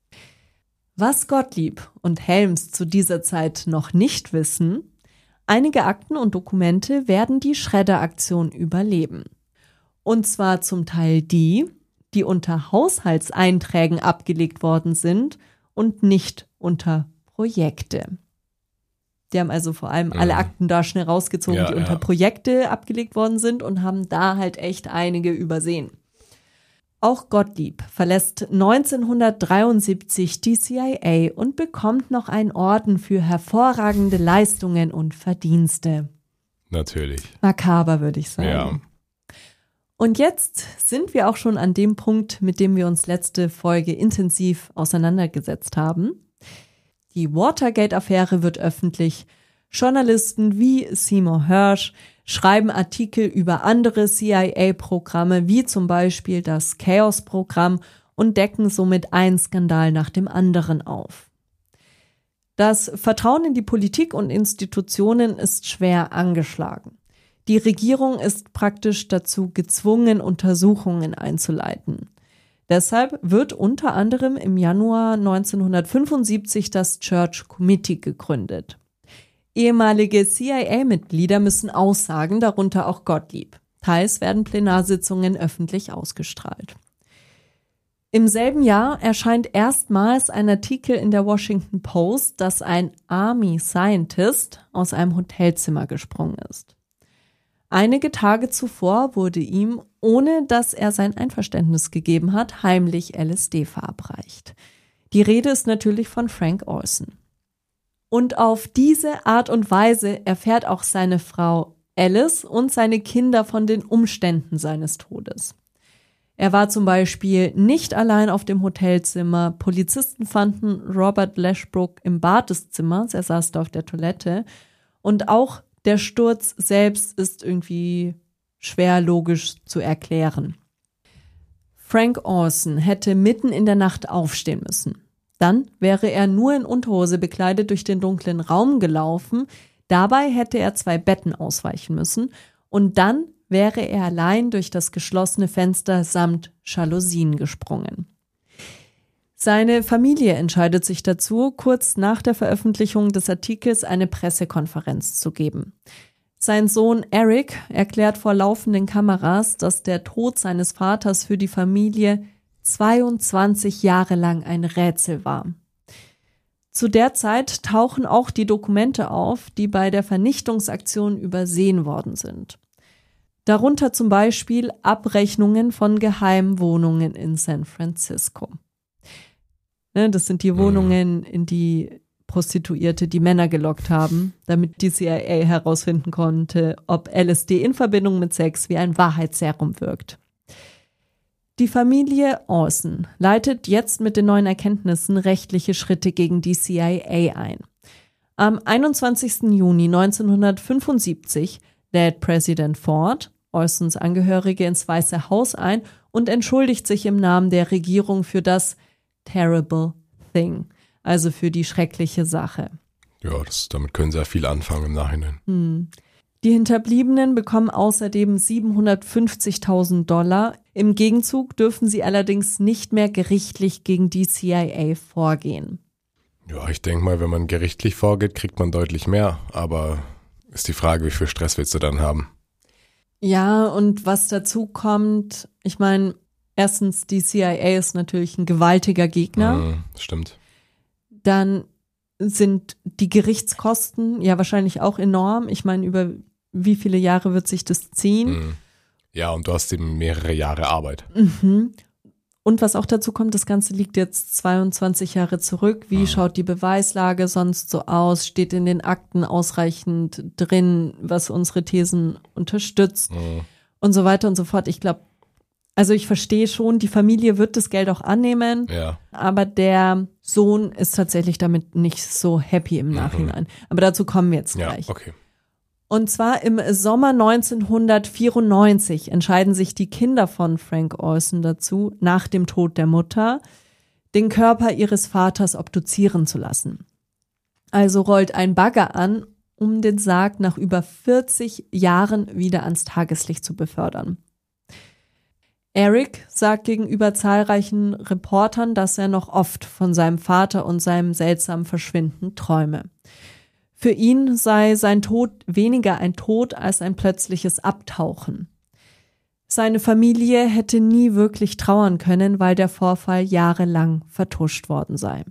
Was Gottlieb und Helms zu dieser Zeit noch nicht wissen: Einige Akten und Dokumente werden die Schredderaktion überleben. Und zwar zum Teil die, die unter Haushaltseinträgen abgelegt worden sind und nicht unter Projekte. Die haben also vor allem alle Akten da schnell rausgezogen, ja, die unter ja. Projekte abgelegt worden sind und haben da halt echt einige übersehen. Auch Gottlieb verlässt neunzehnhundertdreiundsiebzig die C I A und bekommt noch einen Orden für hervorragende Leistungen und Verdienste. Natürlich. Makaber, würde ich sagen. Ja. Und jetzt sind wir auch schon an dem Punkt, mit dem wir uns letzte Folge intensiv auseinandergesetzt haben. Die Watergate-Affäre wird öffentlich. Journalisten wie Seymour Hersh schreiben Artikel über andere C I A-Programme, wie zum Beispiel das Chaos-Programm, und decken somit einen Skandal nach dem anderen auf. Das Vertrauen in die Politik und Institutionen ist schwer angeschlagen. Die Regierung ist praktisch dazu gezwungen, Untersuchungen einzuleiten. Deshalb wird unter anderem im Januar neunzehnhundertfünfundsiebzig das Church Committee gegründet. Ehemalige C I A-Mitglieder müssen aussagen, darunter auch Gottlieb. Teils werden Plenarsitzungen öffentlich ausgestrahlt. Im selben Jahr erscheint erstmals ein Artikel in der Washington Post, dass ein Army Scientist aus einem Hotelzimmer gesprungen ist. Einige Tage zuvor wurde ihm, ohne dass er sein Einverständnis gegeben hat, heimlich L S D verabreicht. Die Rede ist natürlich von Frank Olson. Und auf diese Art und Weise erfährt auch seine Frau Alice und seine Kinder von den Umständen seines Todes. Er war zum Beispiel nicht allein auf dem Hotelzimmer. Polizisten fanden Robert Lashbrook im Bad des Zimmers, er saß da auf der Toilette. Und auch der Sturz selbst ist irgendwie schwer logisch zu erklären. Frank Olson hätte mitten in der Nacht aufstehen müssen. Dann wäre er nur in Unterhose bekleidet durch den dunklen Raum gelaufen. Dabei hätte er zwei Betten ausweichen müssen. Und dann wäre er allein durch das geschlossene Fenster samt Jalousien gesprungen. Seine Familie entscheidet sich dazu, kurz nach der Veröffentlichung des Artikels eine Pressekonferenz zu geben. Sein Sohn Eric erklärt vor laufenden Kameras, dass der Tod seines Vaters für die Familie zweiundzwanzig Jahre lang ein Rätsel war. Zu der Zeit tauchen auch die Dokumente auf, die bei der Vernichtungsaktion übersehen worden sind. Darunter zum Beispiel Abrechnungen von geheimen Wohnungen in San Francisco. Das sind die Wohnungen, in die Prostituierte die Männer gelockt haben, damit die C I A herausfinden konnte, ob L S D in Verbindung mit Sex wie ein Wahrheitsserum wirkt. Die Familie Olson leitet jetzt mit den neuen Erkenntnissen rechtliche Schritte gegen die C I A ein. Am einundzwanzigsten Juni neunzehnhundertfünfundsiebzig lädt Präsident Ford Olsons Angehörige ins Weiße Haus ein und entschuldigt sich im Namen der Regierung für das Terrible Thing, also für die schreckliche Sache. Ja, das, damit können sie ja viel anfangen im Nachhinein. Hm. Die Hinterbliebenen bekommen außerdem siebenhundertfünfzigtausend Dollar. Im Gegenzug dürfen sie allerdings nicht mehr gerichtlich gegen die C I A vorgehen. Ja, ich denke mal, wenn man gerichtlich vorgeht, kriegt man deutlich mehr. Aber ist die Frage, wie viel Stress willst du dann haben? Ja, und was dazu kommt, ich meine, erstens, die C I A ist natürlich ein gewaltiger Gegner. Mhm, stimmt. Dann sind die Gerichtskosten ja wahrscheinlich auch enorm. Ich meine, über wie viele Jahre wird sich das ziehen? Ja, und du hast eben mehrere Jahre Arbeit. Mhm. Und was auch dazu kommt, das Ganze liegt jetzt zweiundzwanzig Jahre zurück. Wie mhm. schaut die Beweislage sonst so aus? Steht in den Akten ausreichend drin, was unsere Thesen unterstützt? Mhm. Und so weiter und so fort. Ich glaube, also ich verstehe schon, die Familie wird das Geld auch annehmen, ja. aber der Sohn ist tatsächlich damit nicht so happy im Nachhinein. Mhm. Aber dazu kommen wir jetzt gleich. Ja, okay. Und zwar im Sommer neunzehnhundertvierundneunzig entscheiden sich die Kinder von Frank Olson dazu, nach dem Tod der Mutter, den Körper ihres Vaters obduzieren zu lassen. Also rollt ein Bagger an, um den Sarg nach über vierzig Jahren wieder ans Tageslicht zu befördern. Eric sagt gegenüber zahlreichen Reportern, dass er noch oft von seinem Vater und seinem seltsamen Verschwinden träume. Für ihn sei sein Tod weniger ein Tod als ein plötzliches Abtauchen. Seine Familie hätte nie wirklich trauern können, weil der Vorfall jahrelang vertuscht worden sei.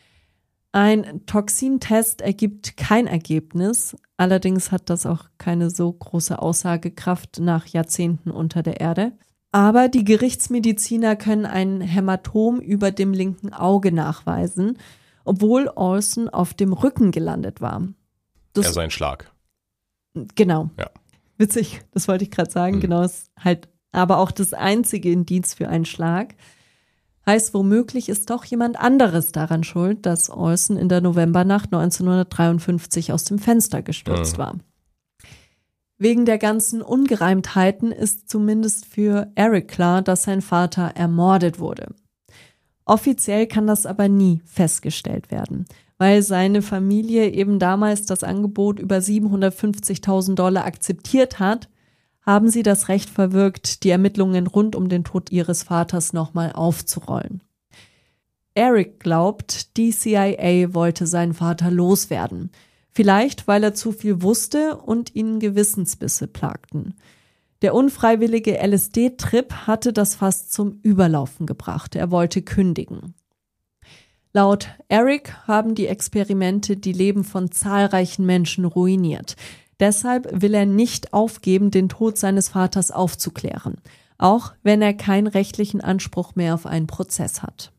Ein Toxintest ergibt kein Ergebnis, allerdings hat das auch keine so große Aussagekraft nach Jahrzehnten unter der Erde. Aber die Gerichtsmediziner können ein Hämatom über dem linken Auge nachweisen, obwohl Olson auf dem Rücken gelandet war. Das, also ein Schlag. Genau. Ja. Witzig, das wollte ich gerade sagen. Mhm. Genau, ist halt aber auch das einzige Indiz für einen Schlag. Heißt, womöglich ist doch jemand anderes daran schuld, dass Olson in der Novembernacht neunzehnhundertdreiundfünfzig aus dem Fenster gestürzt mhm. war. Wegen der ganzen Ungereimtheiten ist zumindest für Eric klar, dass sein Vater ermordet wurde. Offiziell kann das aber nie festgestellt werden, weil seine Familie eben damals das Angebot über siebenhundertfünfzigtausend Dollar akzeptiert hat, haben sie das Recht verwirkt, die Ermittlungen rund um den Tod ihres Vaters nochmal aufzurollen. Eric glaubt, die C I A wollte seinen Vater loswerden. Vielleicht, weil er zu viel wusste und ihn Gewissensbisse plagten. Der unfreiwillige L S D-Trip hatte das fast zum Überlaufen gebracht. Er wollte kündigen. Laut Eric haben die Experimente die Leben von zahlreichen Menschen ruiniert. Deshalb will er nicht aufgeben, den Tod seines Vaters aufzuklären, auch wenn er keinen rechtlichen Anspruch mehr auf einen Prozess hat.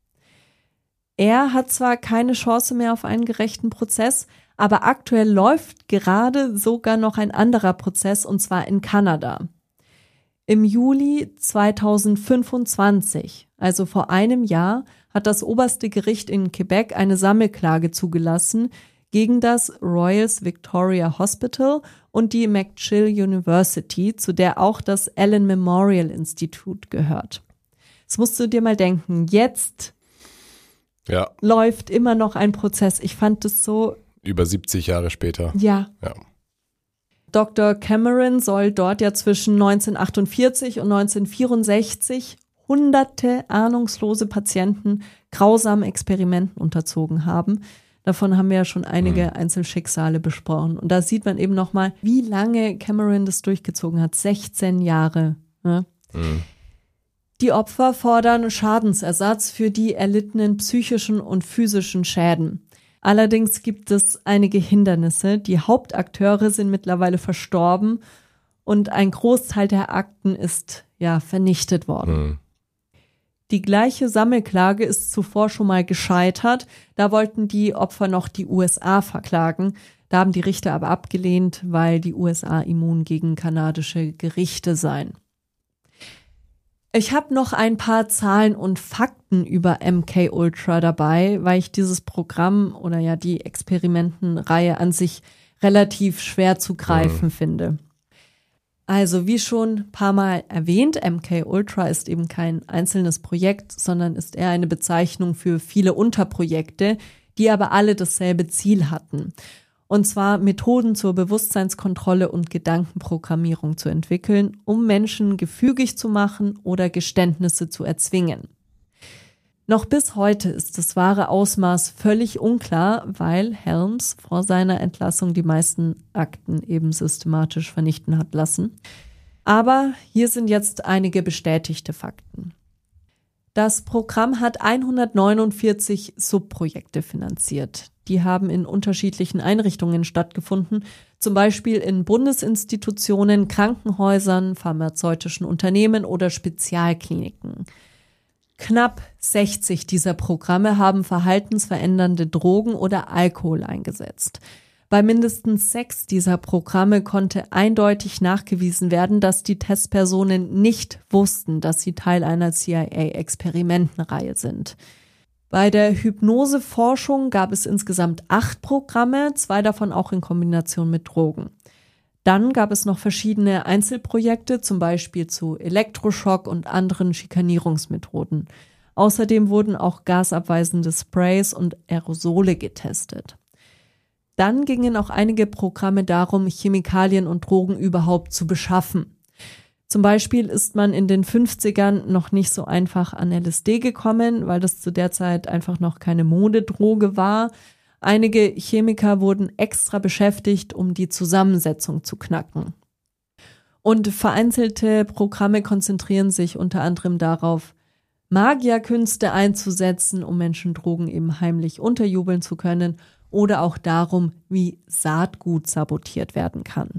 Er hat zwar keine Chance mehr auf einen gerechten Prozess, aber aktuell läuft gerade sogar noch ein anderer Prozess, und zwar in Kanada. Im Juli zweitausendfünfundzwanzig, also vor einem Jahr, hat das oberste Gericht in Quebec eine Sammelklage zugelassen gegen das Royal Victoria Hospital und die McGill University, zu der auch das Allen Memorial Institute gehört. Das musst du dir mal denken. Jetzt ja. läuft immer noch ein Prozess. Ich fand das so... Über siebzig Jahre später. Ja. ja. Doktor Cameron soll dort ja zwischen neunzehnhundertachtundvierzig und neunzehnhundertvierundsechzig hunderte ahnungslose Patienten grausamen Experimenten unterzogen haben. Davon haben wir ja schon einige mhm. Einzelschicksale besprochen. Und da sieht man eben nochmal, wie lange Cameron das durchgezogen hat. sechzehn Jahre. Ne? Mhm. Die Opfer fordern Schadensersatz für die erlittenen psychischen und physischen Schäden. Allerdings gibt es einige Hindernisse. Die Hauptakteure sind mittlerweile verstorben und ein Großteil der Akten ist ja vernichtet worden. Mhm. Die gleiche Sammelklage ist zuvor schon mal gescheitert. Da wollten die Opfer noch die U S A verklagen. Da haben die Richter aber abgelehnt, weil die U S A immun gegen kanadische Gerichte seien. Ich habe noch ein paar Zahlen und Fakten über M K Ultra dabei, weil ich dieses Programm oder ja die Experimentenreihe an sich relativ schwer zu greifen mhm. finde. Also wie schon ein paar Mal erwähnt, M K Ultra ist eben kein einzelnes Projekt, sondern ist eher eine Bezeichnung für viele Unterprojekte, die aber alle dasselbe Ziel hatten. Und zwar Methoden zur Bewusstseinskontrolle und Gedankenprogrammierung zu entwickeln, um Menschen gefügig zu machen oder Geständnisse zu erzwingen. Noch bis heute ist das wahre Ausmaß völlig unklar, weil Helms vor seiner Entlassung die meisten Akten eben systematisch vernichten hat lassen. Aber hier sind jetzt einige bestätigte Fakten. Das Programm hat hundertneunundvierzig Subprojekte finanziert. Die haben in unterschiedlichen Einrichtungen stattgefunden, zum Beispiel in Bundesinstitutionen, Krankenhäusern, pharmazeutischen Unternehmen oder Spezialkliniken. Knapp sechzig dieser Programme haben verhaltensverändernde Drogen oder Alkohol eingesetzt. Bei mindestens sechs dieser Programme konnte eindeutig nachgewiesen werden, dass die Testpersonen nicht wussten, dass sie Teil einer C I A-Experimentenreihe sind. Bei der Hypnoseforschung gab es insgesamt acht Programme, zwei davon auch in Kombination mit Drogen. Dann gab es noch verschiedene Einzelprojekte, zum Beispiel zu Elektroschock und anderen Schikanierungsmethoden. Außerdem wurden auch gasabweisende Sprays und Aerosole getestet. Dann gingen auch einige Programme darum, Chemikalien und Drogen überhaupt zu beschaffen. Zum Beispiel ist man in den fünfzigern noch nicht so einfach an L S D gekommen, weil das zu der Zeit einfach noch keine Modedroge war. Einige Chemiker wurden extra beschäftigt, um die Zusammensetzung zu knacken. Und vereinzelte Programme konzentrieren sich unter anderem darauf, Magierkünste einzusetzen, um Menschen Drogen eben heimlich unterjubeln zu können, oder auch darum, wie Saatgut sabotiert werden kann.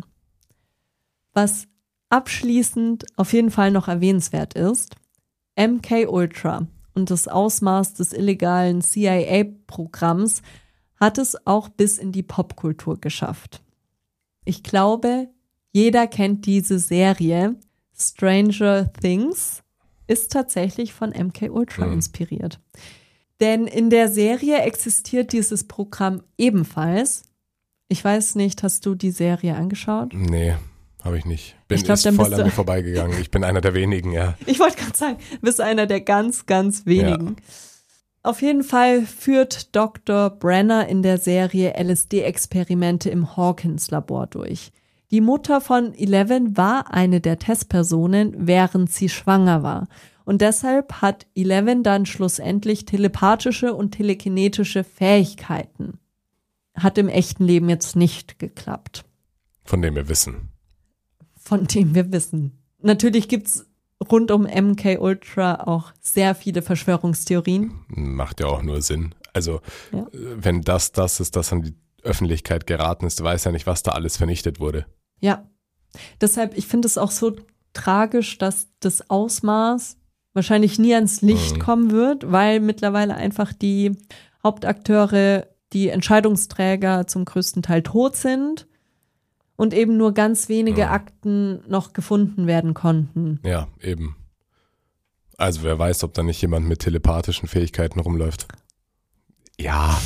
Was abschließend auf jeden Fall noch erwähnenswert ist, M K Ultra und das Ausmaß des illegalen C I A-Programms hat es auch bis in die Popkultur geschafft. Ich glaube, jeder kennt diese Serie. Stranger Things ist tatsächlich von M K Ultra mhm. inspiriert. Denn in der Serie existiert dieses Programm ebenfalls. Ich weiß nicht, hast du die Serie angeschaut? Nee, habe ich nicht. Bin ich glaub, ist voll an mir vorbeigegangen. Ich bin einer der wenigen, ja. Ich wollte gerade sagen, du bist einer der ganz, ganz wenigen. Ja. Auf jeden Fall führt Doktor Brenner in der Serie L S D-Experimente im Hawkins-Labor durch. Die Mutter von Eleven war eine der Testpersonen, während sie schwanger war. Und deshalb hat Eleven dann schlussendlich telepathische und telekinetische Fähigkeiten. Hat im echten Leben jetzt nicht geklappt. Von dem wir wissen. Von dem wir wissen. Natürlich gibt's rund um M K Ultra auch sehr viele Verschwörungstheorien. Macht ja auch nur Sinn. Also ja. wenn das das ist, das an die Öffentlichkeit geraten ist, weiß ja nicht, was da alles vernichtet wurde. Ja, deshalb, ich finde es auch so tragisch, dass das Ausmaß wahrscheinlich nie ans Licht mhm. kommen wird, weil mittlerweile einfach die Hauptakteure, die Entscheidungsträger zum größten Teil tot sind und eben nur ganz wenige mhm. Akten noch gefunden werden konnten. Ja, eben. Also wer weiß, ob da nicht jemand mit telepathischen Fähigkeiten rumläuft. Ja.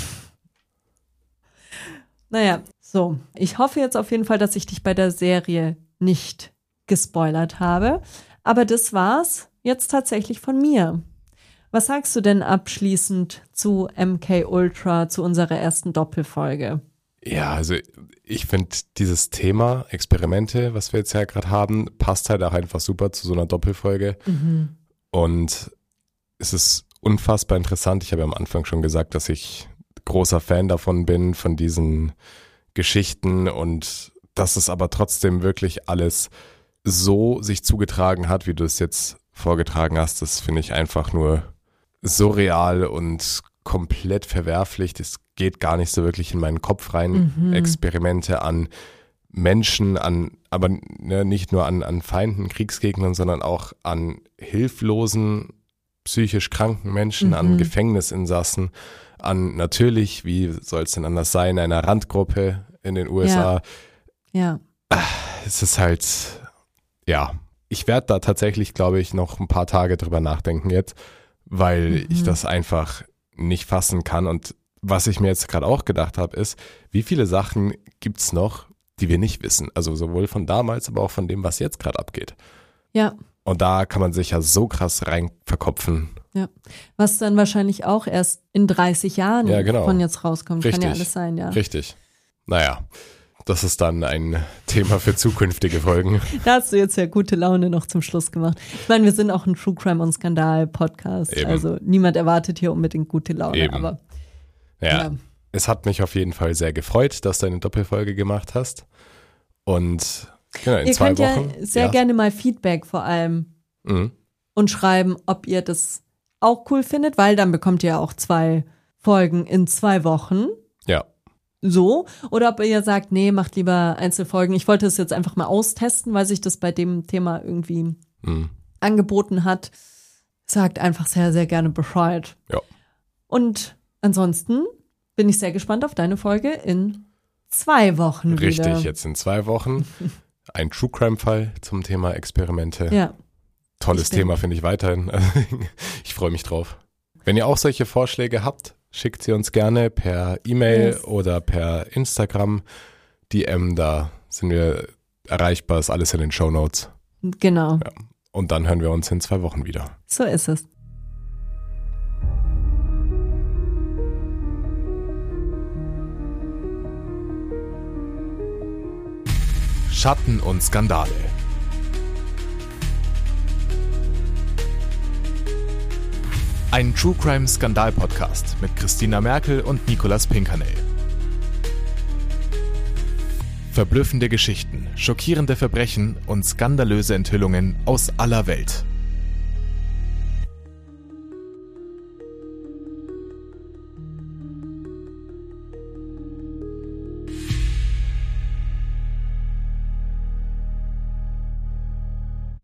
Naja, so. Ich hoffe jetzt auf jeden Fall, dass ich dich bei der Serie nicht gespoilert habe. Aber das war's jetzt tatsächlich von mir. Was sagst du denn abschließend zu M K Ultra, zu unserer ersten Doppelfolge? Ja, also ich finde dieses Thema Experimente, was wir jetzt ja gerade haben, passt halt auch einfach super zu so einer Doppelfolge. Mhm. Und es ist unfassbar interessant. Ich habe ja am Anfang schon gesagt, dass ich großer Fan davon bin, von diesen Geschichten, und dass es aber trotzdem wirklich alles so sich zugetragen hat, wie du es jetzt vorgetragen hast. Das finde ich einfach nur surreal und komplett verwerflich. Das geht gar nicht so wirklich in meinen Kopf rein. Mhm. Experimente an Menschen, an, aber ne, nicht nur an, an Feinden, Kriegsgegnern, sondern auch an hilflosen, psychisch kranken Menschen, mhm. an Gefängnisinsassen, an natürlich, wie soll es denn anders sein, einer Randgruppe in den U S A. Ja. ja. Es ist halt, ja, ich werde da tatsächlich, glaube ich, noch ein paar Tage drüber nachdenken jetzt, weil mhm. ich das einfach nicht fassen kann. Und was ich mir jetzt gerade auch gedacht habe, ist, wie viele Sachen gibt's noch, die wir nicht wissen. Also sowohl von damals, aber auch von dem, was jetzt gerade abgeht. Ja. Und da kann man sich ja so krass rein verkopfen. Ja, was dann wahrscheinlich auch erst in dreißig Jahren ja, genau. von jetzt rauskommt. Richtig. Kann ja alles sein, ja. Richtig. Naja, das ist dann ein Thema für zukünftige Folgen. Da hast du jetzt ja gute Laune noch zum Schluss gemacht. Ich meine, wir sind auch ein True Crime und Skandal Podcast. Eben. Also niemand erwartet hier unbedingt gute Laune. Eben. Aber ja, ja, es hat mich auf jeden Fall sehr gefreut, dass du eine Doppelfolge gemacht hast. Und genau, in ihr zwei könnt Wochen. ja sehr ja. gerne mal Feedback vor allem Mhm. und schreiben, ob ihr das auch cool findet, weil dann bekommt ihr auch zwei Folgen in zwei Wochen. Ja. So, oder ob ihr sagt, nee, macht lieber Einzelfolgen. Ich wollte es jetzt einfach mal austesten, weil sich das bei dem Thema irgendwie Mhm. angeboten hat. Sagt einfach sehr, sehr gerne Bescheid. Ja. Und ansonsten bin ich sehr gespannt auf deine Folge in zwei Wochen Richtig, wieder. jetzt in zwei Wochen. Ein True Crime-Fall zum Thema Experimente. Ja. Tolles Ich bin- Thema, finde ich weiterhin. Ich freue mich drauf. Wenn ihr auch solche Vorschläge habt, schickt sie uns gerne per E-Mail Yes. oder per Instagram. D M, da sind wir erreichbar, ist alles in den Shownotes. Genau, Ja. Und dann hören wir uns in zwei Wochen wieder. so ist es. Schatten und Skandale. Ein True Crime Skandal Podcast mit Christina Merkel und Nicolas Pinkernell. Verblüffende Geschichten, schockierende Verbrechen und skandalöse Enthüllungen aus aller Welt.